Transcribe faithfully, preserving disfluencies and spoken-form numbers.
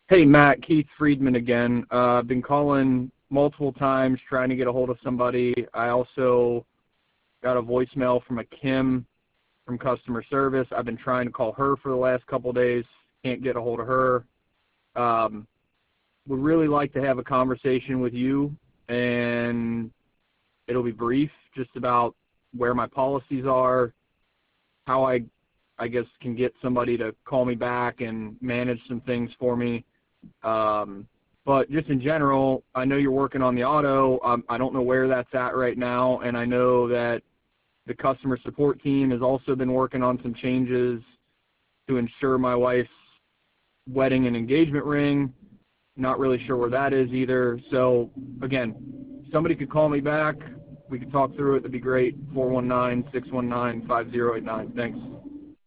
Hey, Matt, Keith Friedman again. Uh, I've been calling multiple times trying to get a hold of somebody. I also got a voicemail from a Kim from customer service. I've been trying to call her for the last couple of days. Can't get a hold of her. Um, would really like to have a conversation with you, and it'll be brief, just about where my policies are, how I, I guess, can get somebody to call me back and manage some things for me. Um, but just in general, I know you're working on the auto. Um, I don't know where that's at right now, and I know that the customer support team has also been working on some changes to ensure my wife's wedding and engagement ring. Not really sure where that is either. So, again, somebody could call me back. We could talk through it. That'd be great. four one nine, six one nine, five zero eight nine. Thanks.